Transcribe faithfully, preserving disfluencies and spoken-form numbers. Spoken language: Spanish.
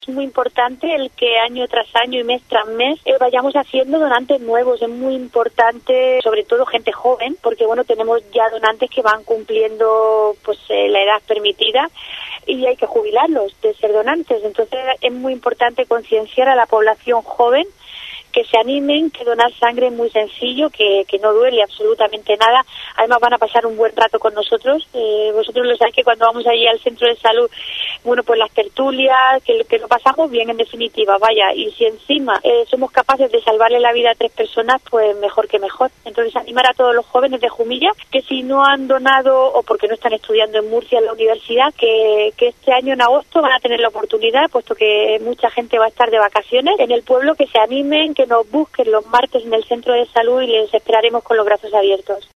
muy importante el que año tras año y mes tras mes eh, vayamos haciendo donantes nuevos. Es muy importante, sobre todo gente joven, porque bueno, tenemos ya donantes que van cumpliendo pues eh, la edad permitida y hay que jubilarlos de ser donantes. Entonces es muy importante concienciar a la población joven que se animen, que donar sangre es muy sencillo, que, que no duele absolutamente nada. Además van a pasar un buen rato con nosotros. Eh, vosotros lo sabéis que cuando vamos allí al centro de salud, bueno, pues las tertulias, que, que lo pasamos bien en definitiva, vaya. Y si encima eh, somos capaces de salvarle la vida a tres personas, pues mejor que mejor. Entonces animar a todos los jóvenes de Jumilla, que si no han donado o porque no están estudiando en Murcia en la universidad, que, que este año en agosto van a tener la oportunidad, puesto que mucha gente va a estar de vacaciones en el pueblo, que se animen, que nos busquen los martes en el centro de salud y les esperaremos con los brazos abiertos.